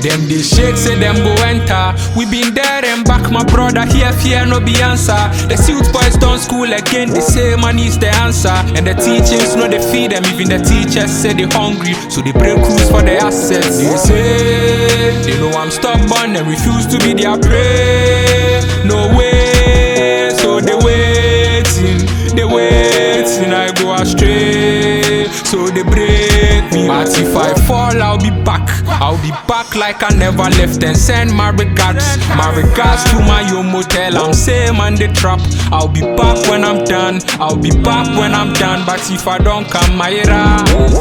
Them they shake, say them go enter. We been there and back, my brother. Here fear no be answer. The suit boys don't school again. They say money is the answer, and the teachings no they feed them. Even the teachers say they hungry, so they break rules for their assets. They say they know I'm stubborn and refuse to be their prey. No way, so they waiting. I go astray, so they break me. But if I fall, I'll be back. I'll be back like I never left. And send my regards to my motel. I'm same on the trap. I'll be back when I'm done. But if I don't come, my era.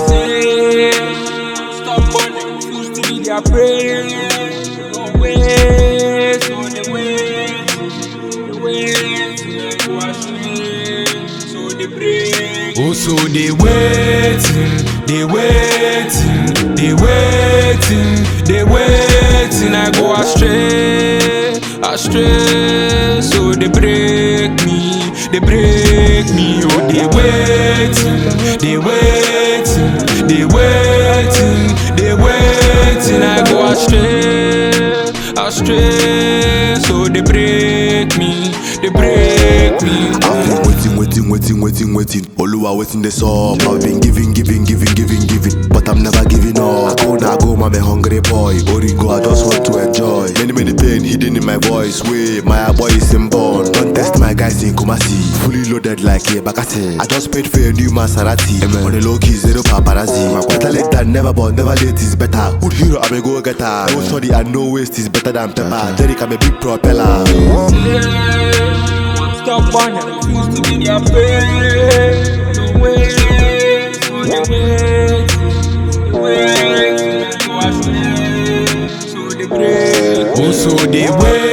Stop on them, refuse to be their prey. No way, so they wait, I go astray, so they break. Oh, so they waiting, I go astray, so they break me, oh, they waiting, I go astray, so they break me. I've been waiting. Oluwa waiting this up. I've been giving. But I'm never giving up. I go, I'm a hungry boy. Origo, I just want to enjoy. Many pain hidden in my voice. Wait, my boy is inborn. Don't test my guys in Kumasi. Fully loaded like a Bakase. I just paid for a new Maserati. On the low key, zero paparazzi. Better late than never, but never late is better. Good hero, I'm a go-getter. No study and no waste is better than pepper. Derek, I'm a big propeller. Stop on and refuse to be their prey. No way, so they break. Oh, so they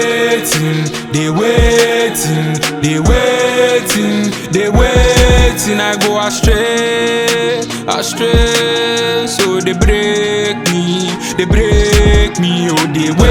waiting, I go astray, so they break me, oh, they wait.